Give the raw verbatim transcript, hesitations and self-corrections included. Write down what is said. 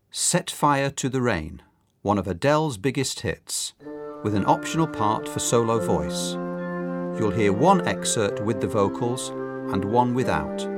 Set Fire to the Rain, one of Adele's biggest hits, with an optional part for solo voice. You'll hear one excerpt with the vocals and one without.